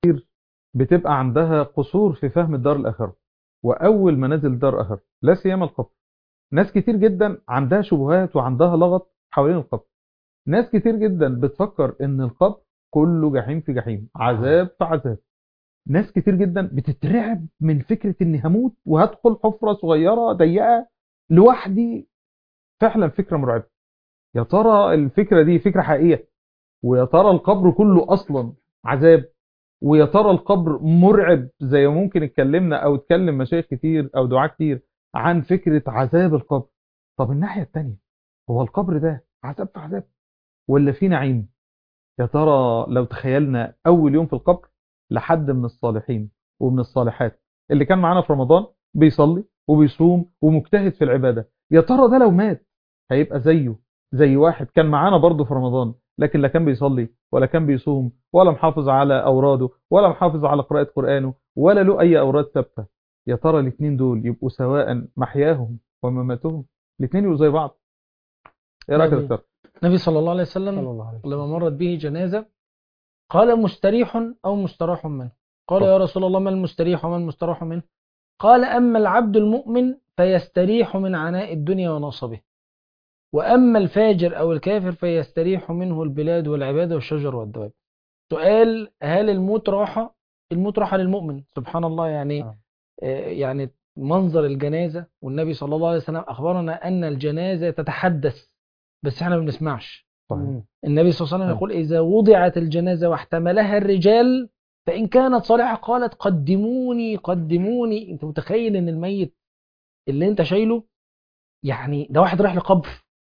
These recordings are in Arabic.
بتبقى عندها قصور في فهم الدار الآخرة وأول منازل الدار الآخرة، لا سيما القبر. ناس كتير جدا عندها شبهات وعندها لغط حوالين القبر. ناس كتير جدا بتفكر ان القبر كله جحيم في جحيم، عذاب في عذاب. ناس كتير جدا بتترعب من فكرة اني هموت وهدخل حفرة صغيرة ضيقة لوحدي. فعلا فكرة مرعبة. يا ترى الفكرة دي فكرة حقيقية؟ ويا ترى القبر كله اصلا عذاب؟ ويا ترى القبر مرعب زي ما ممكن اتكلمنا او اتكلم مشايخ كتير او دعاة كتير عن فكرة عذاب القبر؟ طب الناحية التانية، هو القبر ده عذاب في عذاب ولا في نعيم؟ يا ترى لو تخيلنا أول يوم في القبر لحد من الصالحين ومن الصالحات اللي كان معانا في رمضان بيصلي وبيصوم ومجتهد في العبادة، يا ترى ده لو مات هيبقى زيه زي واحد كان معانا برضه في رمضان لكن لا كان بيصلي ولا كان بيصوم ولا محافظ على أوراده ولا محافظ على قراءة قرآنه ولا له أي أوراد ثابتة؟ يا ترى الاثنين دول يبقوا سواء محياهم ومماتهم؟ الاثنين يبقوا زي بعض؟ ايه رأيك يا النبي دكتور؟ النبي صلى الله عليه صلى وسلم الله عليه لما وسلم. مرت به جنازة قال مستريح أو مستراح منه. قال اتفضل. يا رسول الله ما المستريح وما المستراح منه؟ قال أما العبد المؤمن فيستريح من عناء الدنيا ونصبه، وأما الفاجر أو الكافر فيستريح منه البلاد والعباد والشجر والدواب. سؤال: هل الموت راحة؟ الموت راحة للمؤمن، سبحان الله. يعني آه. يعني منظر الجنازة، والنبي صلى الله عليه وسلم أخبرنا أن الجنازة تتحدث بس احنا ما بنسمعش. صحيح. النبي صلى الله عليه وسلم نعم. يقول: إذا وضعت الجنازة واحتملها الرجال فإن كانت صالحة قالت قدموني قدموني. أنت متخيل أن الميت اللي أنت شايله، يعني ده واحد رايح لقبر،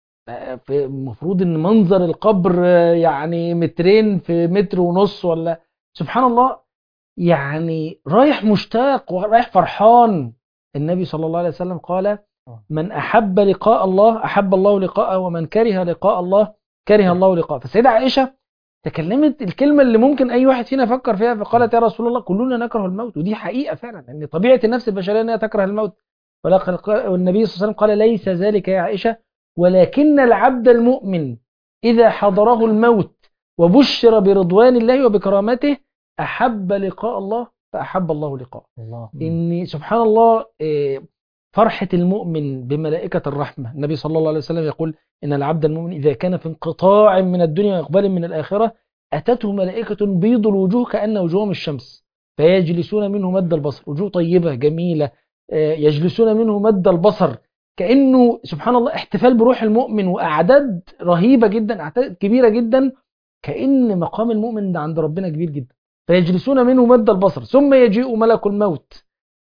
المفروض ان منظر القبر يعني مترين في متر ونص ولا، سبحان الله، يعني رايح مشتاق ورايح فرحان. النبي صلى الله عليه وسلم قال: من أحب لقاء الله أحب الله لقاءه، ومن كره لقاء الله كره الله لقاءه. فالسيدة عائشة تكلمت الكلمة اللي ممكن أي واحد فينا يفكر فيها، فقالت: يا رسول الله كلنا نكره الموت. ودي حقيقة فعلا، أن طبيعة النفس البشرية أنها تكره الموت. والنبي صلى الله عليه وسلم قال: ليس ذلك يا عائشة، ولكن العبد المؤمن إذا حضره الموت وبشر برضوان الله وبكرامته أحب لقاء الله فأحب الله لقاءه. الله. إن سبحان الله فرحة المؤمن بملائكة الرحمة. النبي صلى الله عليه وسلم يقول: إن العبد المؤمن إذا كان في انقطاع من الدنيا وإقبال من الآخرة أتته ملائكة بيض الوجوه كأن وجوههم الشمس فيجلسون منه مد البصر. وجوه طيبة جميلة، يجلسون منه مد البصر، كأنه سبحان الله احتفال بروح المؤمن، وأعداد رهيبة جدا، أعداد كبيرة جدا، كأن مقام المؤمن ده عند ربنا كبير جدا. فيجلسون منه مد البصر ثم يجيء ملك الموت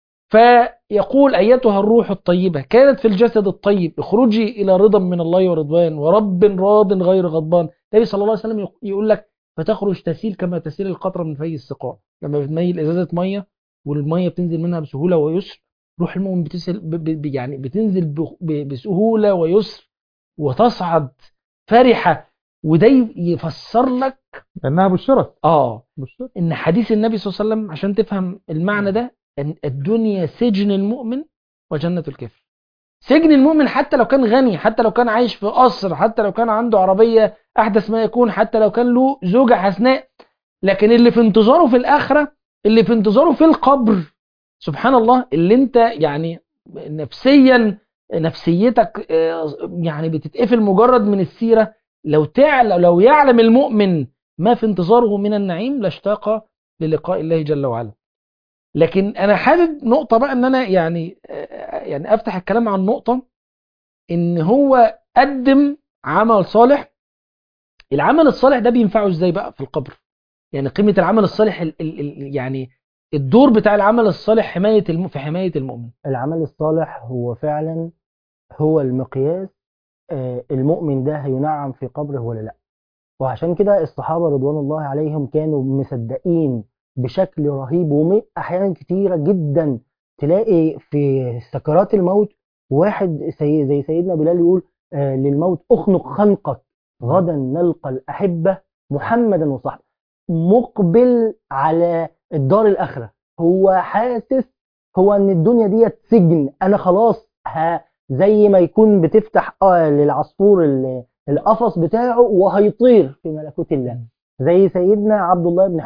فيقول: أيتها الروح الطيبة كانت في الجسد الطيب اخرجي إلى رضا من الله ورضوان ورب راض غير غضبان. النبي صلى الله عليه وسلم يقول لك: فتخرج تسيل كما تسيل القطرة من في السقاء. لما بتميل إزازة مية والمية بتنزل منها بسهولة ويسر، روح المؤمن بتنزل يعني بتنزل بسهولة ويسر وتصعد فرحة. وده يفسر لك لأنها بشرت. بشرت. ان حديث النبي صلى الله عليه وسلم عشان تفهم المعنى ده، ان الدنيا سجن المؤمن وجنة الكافر. سجن المؤمن حتى لو كان غني، حتى لو كان عايش في قصر، حتى لو كان عنده عربية احدث ما يكون، حتى لو كان له زوجة حسناء، لكن اللي في انتظاره في الآخرة، اللي في انتظاره في القبر، سبحان الله، اللي انت يعني نفسيا نفسيتك يعني بتتقفل مجرد من السيرة. لو يعلم المؤمن ما في انتظاره من النعيم لاشتاق للقاء الله جل وعلا. لكن انا حابب نقطة بقى، ان انا يعني افتح الكلام عن نقطة، ان هو قدم عمل صالح. العمل الصالح ده بينفعه ازاي بقى في القبر؟ يعني قيمة العمل الصالح يعني الدور بتاع العمل الصالح في حماية المؤمن. العمل الصالح هو فعلا هو المقياس. المؤمن ده هينعم في قبره ولا لا؟ وعشان كده الصحابة رضوان الله عليهم كانوا مصدقين بشكل رهيب. وأحيانا كتيرة جدا تلاقي في سكرات الموت واحد زي سيدنا بلال يقول للموت: اخنق خنقك غدا نلقى الأحبة محمدا وصحبه. مقبل على الدار الآخرة، هو حاسس هو ان الدنيا ديت سجن، انا خلاص زي ما يكون بتفتح للعصفور القفص بتاعه وهيطير في ملكوت الله. زي سيدنا عبد الله بن حرام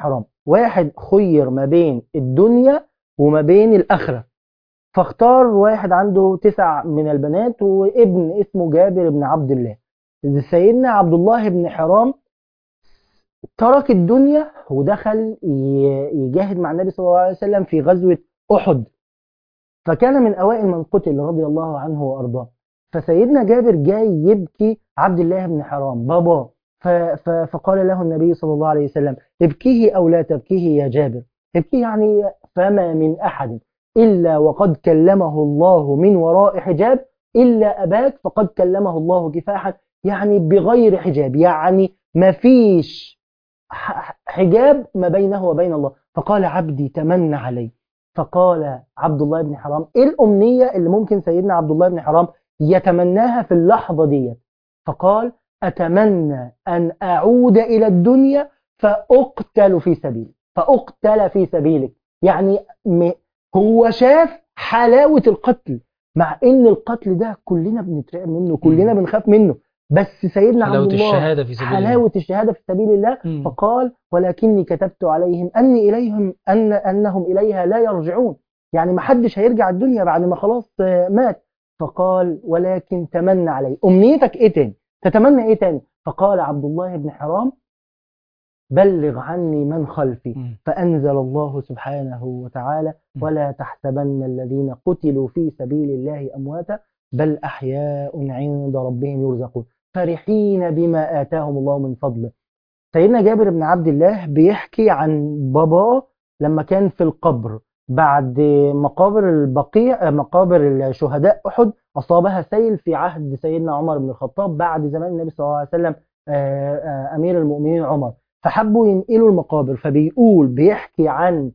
واحد خير ما بين الدنيا وما بين الآخرة، فاختار واحد عنده 9 من البنات وابن اسمه جابر بن عبد الله. سيدنا عبد الله بن حرام ترك الدنيا ودخل يجاهد مع النبي صلى الله عليه وسلم في غزوة أحد، فكان من أوائل من قتل رضي الله عنه وأرضاه. فسيدنا جابر جاي يبكي عبد الله بن حرام بابا، فقال له النبي صلى الله عليه وسلم ابكيه أو لا تبكيه يا جابر، ابكيه يعني فما من أحد إلا وقد كلمه الله من وراء حجاب إلا أباك فقد كلمه الله كفاحا، يعني بغير حجاب، يعني ما فيش حجاب ما بينه وبين الله. فقال عبدي تمنى علي. فقال عبد الله بن حرام ايه الأمنية اللي ممكن سيدنا عبد الله بن حرام يتمناها في اللحظة دي؟ فقال أتمنى أن أعود إلى الدنيا فأقتل في سبيلك، فأقتل في سبيلك. يعني هو شاف حلاوة القتل، مع ان القتل ده كلنا بنترعب منه، كلنا بنخاف منه، بس سيدنا عبد الله الشهادة في سبيل حلاوة الشهادة في سبيل الله. فقال ولكني كتبت عليهم أني إليهم أنهم إليها لا يرجعون، يعني ما حدش هيرجع الدنيا بعد ما خلاص مات. فقال ولكن تمنى علي، أمنيتك إيه تاني؟ تتمنى إيه تاني؟ فقال عبد الله بن حرام بلغ عني من خلفي. فأنزل الله سبحانه وتعالى ولا تحسبن الذين قتلوا في سبيل الله أمواتا بل أحياء عند ربهم يرزقون فرحين بما آتاهم الله من فضله. سيدنا جابر بن عبد الله بيحكي عن باباه لما كان في القبر بعد مقابر البقيع، مقابر الشهداء أحد أصابها سيل في عهد سيدنا عمر بن الخطاب بعد زمان النبي صلى الله عليه وسلم أمير المؤمنين عمر، فحبوا ينقلوا المقابر. فبيقول بيحكي عن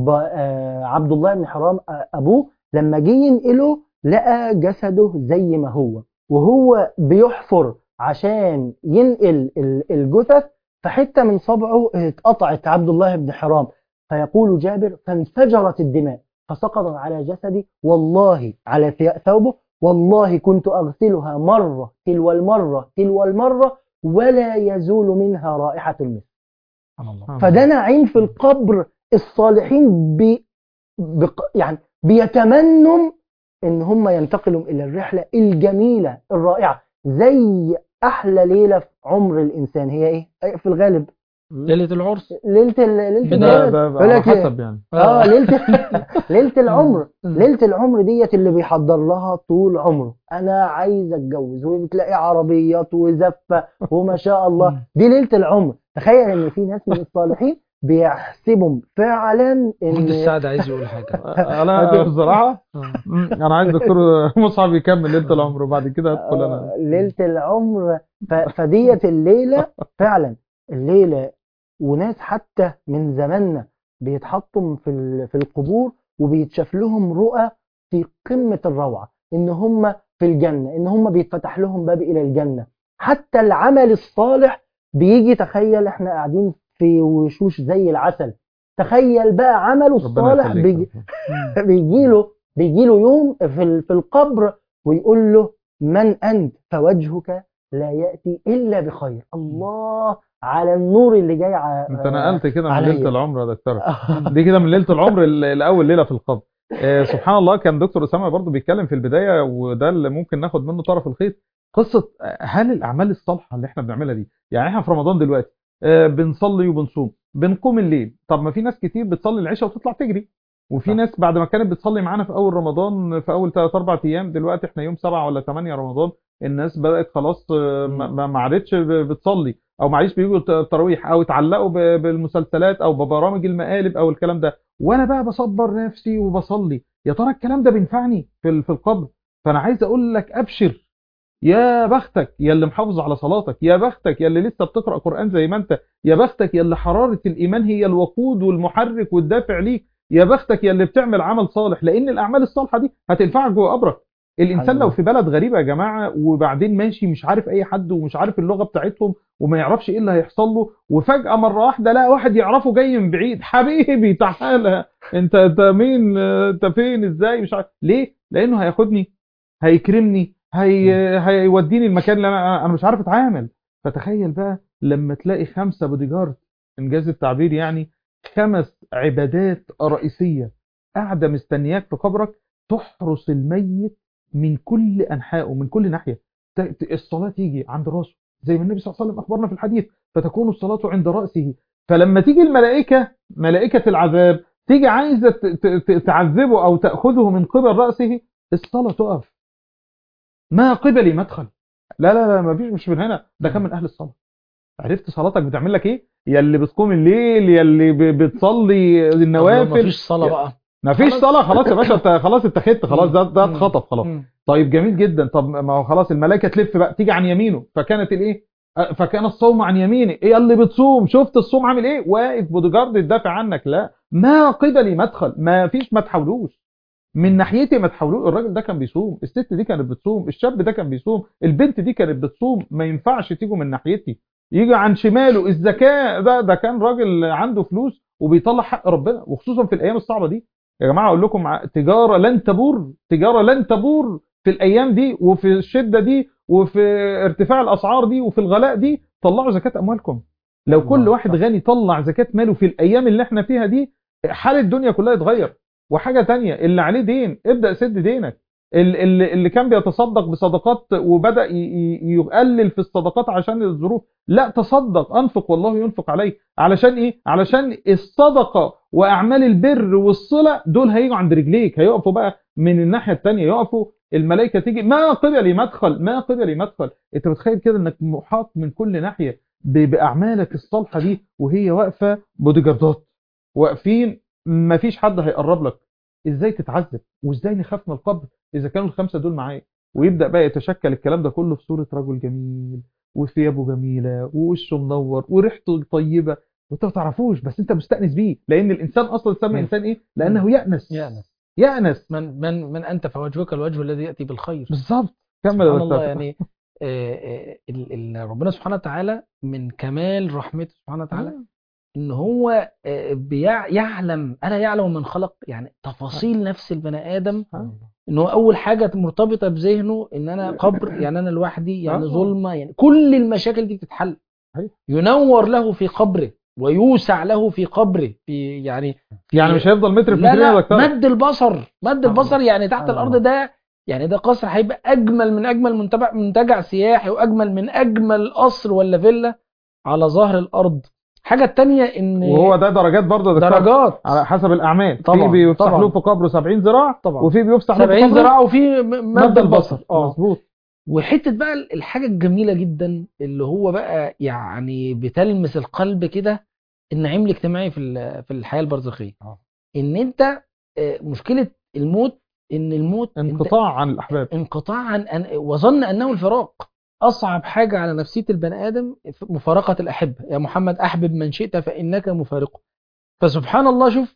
عبد الله بن حرام أبوه لما جه ينقله لقى جسده زي ما هو، وهو بيحفر عشان ينقل الجثث فحتة من صبعه اتقطعت عبد الله بن حرام. فيقول جابر فانفجرت الدماء فسقطت على جسدي والله على ثوبه والله كنت أغسلها مرة تلو المرة تلو المرة ولا يزول منها رائحة المسك. فده نعيم في القبر. الصالحين يعني بيتمنوا ان هم ينتقلوا الى الرحلة الجميلة الرائعة. زي احلى ليلة في عمر الانسان هي ايه في الغالب؟ ليلة العرس، ليلة ده على حسب يعني ليلة العمر. ليلة العمر ديت اللي بيحضر لها طول عمره، انا عايز اتجوز، وبتلاقي عربيات وزفة وما شاء الله، دي ليلة العمر. تخيل ان في ناس من الصالحين بيحسبهم فعلا ان مهندس سعد عايز يقول حاجة. انا بصراحة انا عايز دكتور مصعب يكمل ليلة العمر وبعد كده ادخل انا ليلة العمر. فديت الليلة فعلا الليلة. وناس حتى من زماننا بيتحطوا في القبور وبيتشاف لهم رؤى في قمة الروعة ان هم في الجنة، ان هم بيتفتح لهم باب الى الجنة. حتى العمل الصالح بيجي، تخيل احنا قاعدين في وشوش زي العسل، تخيل بقى عمله الصالح بيجيله يوم في القبر ويقول له من أنت فوجهك لا يأتي إلا بخير. الله على النور اللي جاي انت نقلت كده من ليلة العمر يا دكتور. دي كده من ليلة العمر الأول ليلة في القبر. سبحان الله. كان دكتور أسامة برضو بيتكلم في البداية، وده اللي ممكن ناخد منه طرف الخيط، قصة هل الأعمال الصالحة اللي احنا بنعملها دي، يعني احنا في رمضان دلوقتي بنصلي وبنصوم بنقوم الليل. طب ما في ناس كتير بتصلي العشاء وتطلع تجري، وفي ناس بعد ما كانت بتصلي معانا في أول رمضان في أول 3-4 أيام، دلوقتي احنا يوم 7 ولا 8 رمضان الناس بدأت خلاص ما عادتش بتصلي، او معلش بيجوا التراويح، او اتعلقوا بالمسلسلات او ببرامج المقالب او الكلام ده. وانا بقى بصبر نفسي وبصلي. يا ترى الكلام ده بينفعني في القبر؟ فانا عايز اقول لك ابشر، يا بختك يا اللي محافظ على صلاتك، يا بختك يا اللي لسه بتقرأ قرآن زي ما انت، يا بختك يا اللي حرارة الإيمان هي الوقود والمحرك والدافع ليك، يا بختك يا اللي بتعمل عمل صالح، لأن الأعمال الصالحة دي هتنفعك جوه قبرك. الإنسان لو في بلد غريبة يا جماعة وبعدين ماشي مش عارف أي حد ومش عارف اللغة بتاعتهم وما يعرفش إيه اللي هيحصل له، وفجأة مرة واحدة لا واحد يعرفه جاي من بعيد، حبيبي تعالى انت مين، انت فين، ازاي، مش عارف ليه، لأنه هياخدني هيكرمني هيوديني المكان اللي انا مش عارف اتعامل. فتخيل بقى لما تلاقي 5 بوديجارد، انجاز التعبير يعني 5 عبادات رئيسية قاعدة مستنياك في قبرك تحرس الميت من كل أنحائه من كل ناحية. الصلاة تيجي عند راسه زي ما النبي صلى الله عليه وسلم أخبرنا في الحديث، فتكون الصلاة عند رأسه. فلما تيجي الملائكة ملائكة العذاب تيجي عايزة تعذبه أو تأخذه من قبل رأسه، الصلاة تقف ما قبلي مدخل. لا لا لا، ما فيش، مش من هنا، ده كان من أهل الصلاة. عرفت صلاتك بتعمل لك ايه؟ يا اللي بتقوم الليل، يا اللي بتصلي النوافل. مفيش صلاة بقى، مفيش صلاة، خلاص يا باشا، انت خلاص اتخذت، خلاص ده اتخطف خلاص. طيب جميل جدا. طب ما هو خلاص الملائكة تلف بقى تيجي عن يمينه، فكانت الايه؟ فكان الصوم عن يمينه. ايه اللي بتصوم؟ شفت الصوم عامل ايه؟ واقف بودجارد يدافع عنك. لا، ما قبلي مدخل، ما فيش، ما تحاولوش من ناحيتي، ما تحاولوش. الراجل ده كان بيصوم، الست دي كانت بتصوم، الشاب ده كان بيصوم، البنت دي كانت بتصوم. ما ينفعش تيجوا من ناحيتي. يجي عن شماله الزكاة، ده كان راجل عنده فلوس وبيطلع حق ربنا، وخصوصا في الايام الصعبة دي. يا جماعة اقول لكم تجارة لن تبور، تجارة لن تبور في الايام دي وفي الشدة دي وفي ارتفاع الاسعار دي وفي الغلاء دي. طلعوا زكاة اموالكم. لو كل واحد غني طلع زكاة ماله في الايام اللي احنا فيها دي، حال الدنيا كلها يتغير. وحاجة تانية، اللي عليه دين ابدأ سد دينك. اللي كان بيتصدق بصدقات وبدأ يقلل في الصدقات عشان الظروف، لا تصدق، انفق والله ينفق عليك. علشان ايه؟ علشان الصدقة واعمال البر والصلة دول هيجوا عند رجليك، هيقفوا بقى من الناحية التانية، يقفوا الملائكة تيجي ما قبلي مدخل، ما قبلي مدخل. انت متخيل كده انك محاط من كل ناحية باعمالك الصالحة دي، وهي واقفة بوديجاردات واقفين، ما فيش حد هيقرب لك. ازاي تتعذب وازاي نخاف من القبر اذا كانوا ال5 دول معايا؟ ويبدأ بقى يتشكل الكلام ده كله في صورة رجل جميل وثيابه جميلة ووشه منور وريحته طيبة، وانت ما تعرفوش بس انت مستأنس بيه. لان الانسان اصلا سمى انسان ايه؟ لانه يأنس. من انت فوجهك الوجه الذي يأتي بالخير. بالظبط. كمل. سبحان الله. يعني ربنا سبحانه وتعالى من كمال رحمته سبحانه وتعالى ان هو يعلم، الا يعلم من خلق، يعني تفاصيل نفس البني ادم. ان هو اول حاجه مرتبطه بذهنه ان انا قبر، يعني انا لوحدي، يعني ظلمه، يعني كل المشاكل دي بتتحل. ينور له في قبره ويوسع له في قبره، في يعني مش هيفضل متر في مترين يا دكتور. مد البصر يعني تحت الارض ده، يعني ده قصر هيبقى اجمل من اجمل منتجع سياحي، واجمل من اجمل قصر ولا فيلا على ظهر الارض. حاجة التانية ان وهو ده درجات برضه، درجات على حسب الاعمال. في بيفسح له في قبره 70 ذراع، وفي بيفسح له 70 ذراع، وفي مد البصر. مظبوط. وحته بقى الحاجة الجميلة جدا اللي هو بقى يعني بتلمس القلب كده، النعيم الاجتماعي في الحياة البرزخية. ان انت مشكلة الموت، ان الموت انقطاع عن الاحباب، انقطاع عن وظن انه الفراق. أصعب حاجة على نفسية البني آدم مفارقة الأحبة. يا محمد أحبب من شئت فإنك مفارقه. فسبحان الله، شوف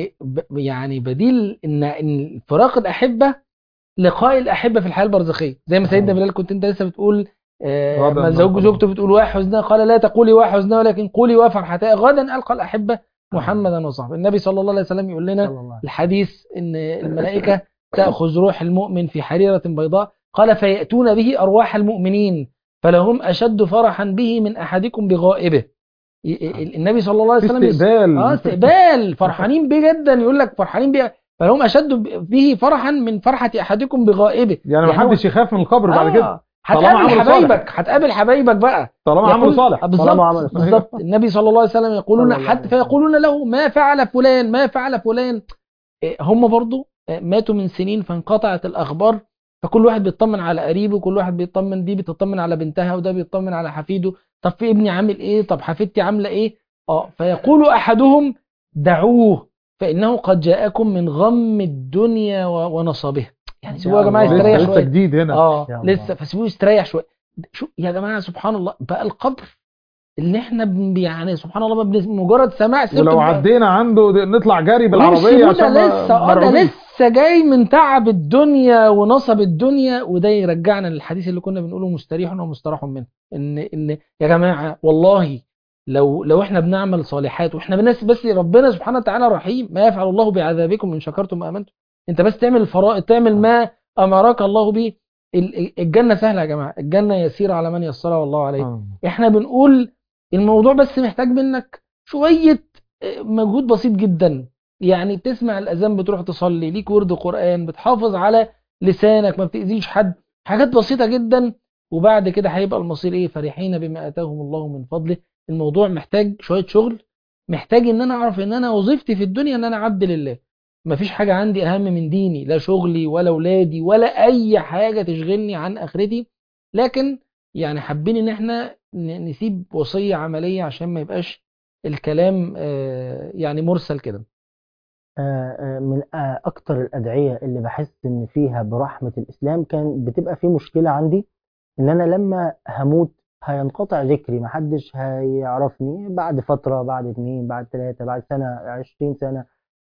يعني بديل إن فراق الأحبة لقاء الأحبة في الحياة البرزخية. زي ما سيدنا بلال كنت أنت لسه بتقول ما زوجته بتقول وحزنا، قال لا تقولي وحزنا ولكن قولي وفرحتها غدا ألقى الأحبة محمدا وصحبه. النبي صلى الله عليه وسلم يقول لنا الحديث إن الملائكة تأخذ روح المؤمن في حريرة بيضاء، قال فيأتون به أرواح المؤمنين فلهم أشد فرحا به من أحدكم بغائبه. النبي صلى الله عليه وسلم استقبال فرحانين به جدا، يقول لك فرحانين به، فلهم أشد به فرحا من فرحة أحدكم بغائبه. يعني ما حدش يخاف من القبر بعد كده. هتقابل حبايبك بقى طالما عمله صالح. بالظبط. النبي صلى الله عليه وسلم يقولون حتى فيقولون له ما فعل فلان، ما فعل فلان. هم برضو ماتوا من سنين فانقطعت الأخبار، فكل واحد بيطمن على قريبه، كل واحد بيطمن، دي بتطمن على بنتها وده بيطمن على حفيده. طب في ابني عامل ايه؟ طب حفيدتي عامله ايه؟ فيقول احدهم دعوه فانه قد جاءكم من غم الدنيا ونصبها. يعني سيبوه يا جماعه يستريح شويه، لسه جديد هنا لسه، فسيبوه يستريح شويه. شو يا جماعه، سبحان الله بقى القبر اللي احنا يعني سبحان الله مجرد سماع سيرته، ولو عدينا عنده نطلع جاري بالعربيه عشان لسه جاي من تعب الدنيا ونصب الدنيا. وده يرجعنا للحديث اللي كنا بنقوله مستريح ومستراح منه، ان يا جماعه والله لو احنا بنعمل صالحات واحنا بناس، بس ربنا سبحانه وتعالى رحيم، ما يفعل الله بعذابكم ان شكرتم وامنتم. انت بس تعمل الفرائض، تعمل ما امرك الله به. الجنه سهله يا جماعه، الجنه يسيره على من يسرها والله عليه. احنا بنقول الموضوع بس محتاج منك شويه مجهود بسيط جدا، يعني بتسمع الأذان بتروح تصلي، ليك ورد قرآن، بتحافظ على لسانك، ما بتأذيش حد، حاجات بسيطة جدا. وبعد كده هيبقى المصير ايه؟ فرحين بما آتاهم الله من فضله. الموضوع محتاج شوية شغل، محتاج ان انا اعرف ان انا وظيفتي في الدنيا ان انا عبد لله، مفيش حاجة عندي اهم من ديني، لا شغلي ولا ولادي ولا اي حاجة تشغلني عن اخرتي. لكن يعني حابين ان احنا نسيب وصية عملية عشان ما يبقاش الكلام يعني مرسل كده. من أكتر الأدعية اللي بحس إن فيها برحمة الإسلام، كان بتبقى في مشكلة عندي إن أنا لما هموت هينقطع ذكري، محدش هيعرفني بعد فترة، بعد 2، بعد 3، بعد سنة، 20 سنة.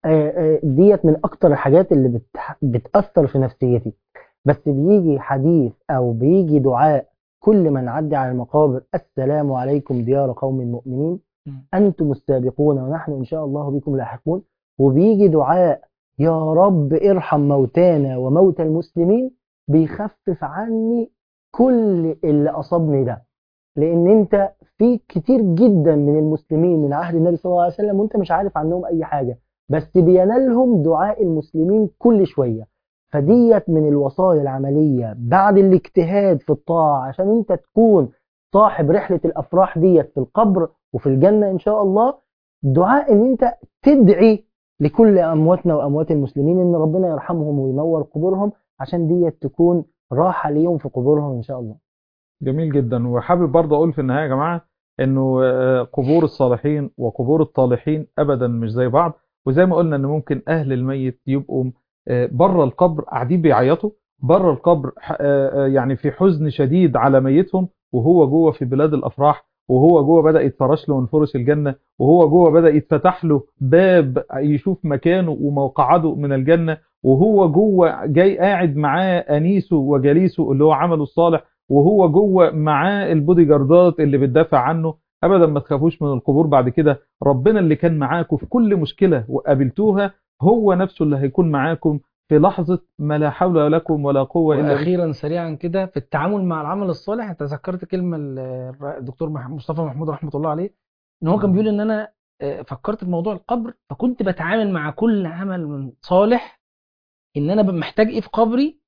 ديت من أكتر الحاجات اللي بتأثر في نفسيتي. بس بيجي حديث أو بيجي دعاء كل ما نعدي على المقابر: السلام عليكم ديار قوم مؤمنين، أنتم السابقون ونحن إن شاء الله بكم لاحقون. وبيجي دعاء: يا رب ارحم موتانا وموتى المسلمين، بيخفف عني كل اللي أصابني ده. لأن أنت في كتير جدا من المسلمين من عهد النبي صلى الله عليه وسلم وأنت مش عارف عنهم أي حاجة، بس بينالهم دعاء المسلمين كل شوية. فديت من الوصايا العملية بعد الاجتهاد في الطاعة، عشان أنت تكون صاحب رحلة الأفراح ديت في القبر وفي الجنة إن شاء الله. دعاء إن أنت تدعي لكل أمواتنا وأموات المسلمين إن ربنا يرحمهم وينور قبورهم، عشان ديت تكون راحة ليهم في قبورهم إن شاء الله. جميل جدا. وحابب برضه اقول في النهايه يا جماعه انه قبور الصالحين وقبور الطالحين ابدا مش زي بعض. وزي ما قلنا ان ممكن اهل الميت يبقوا بره القبر قاعدين بيعيطوا بره القبر، يعني في حزن شديد على ميتهم، وهو جوه في بلاد الافراح، وهو جوه بدأ يتفرش له من فرش الجنه، وهو جوه بدأ يتفتح له باب يشوف مكانه وموقعده من الجنه، وهو جوه جاي قاعد معاه انيسه وجليسه اللي هو عمله الصالح، وهو جوه معاه البودي جاردات اللي بتدافع عنه. ابدا ما تخافوش من القبور بعد كده، ربنا اللي كان معاكم في كل مشكلة وقابلتوها هو نفسه اللي هيكون معاكم في لحظة ما لا حول لكم ولا قوة إلا بالله. واخيرا سريعا كده في التعامل مع العمل الصالح، تذكرت كلمه الدكتور مصطفى محمود رحمه الله عليه، ان هو كان بيقول ان انا فكرت في موضوع القبر، فكنت بتعامل مع كل عمل من صالح ان انا محتاج ايه في قبري،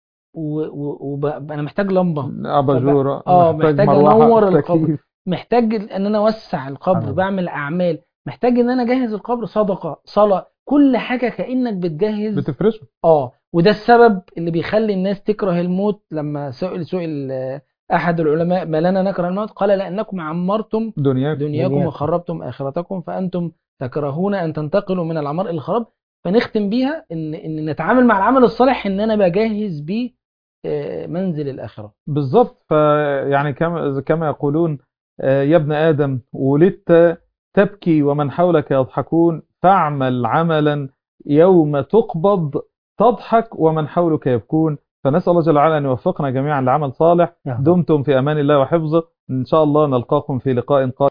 وانا محتاج لمبه، أباجورة، محتاج مروحة، انور القبر، تكييف. محتاج ان انا اوسع القبر، بعمل اعمال، محتاج ان انا اجهز القبر، صدقه، صلاه، كل حاجه كانك بتجهز بتفرشه. وده السبب اللي بيخلي الناس تكره الموت. لما سئل احد العلماء: ما لنا نكره الموت؟ قال: لانكم عمرتم دنياكم وخربتم اخرتكم، فانتم تكرهون ان تنتقلوا من العمار الى الخراب. فنختم بيها ان نتعامل مع العمل الصالح ان انا بجهز بيه منزل الاخره. بالظبط. فيعني كما يقولون يا ابن آدم ولدت تبكي ومن حولك يضحكون، فاعمل عملا يوم تقبض تضحك ومن حولك يبكون. فنسأل الله جل وعلا أن يوفقنا جميعا لعمل صالح. دمتم في أمان الله وحفظه. إن شاء الله نلقاكم في لقاء قادم.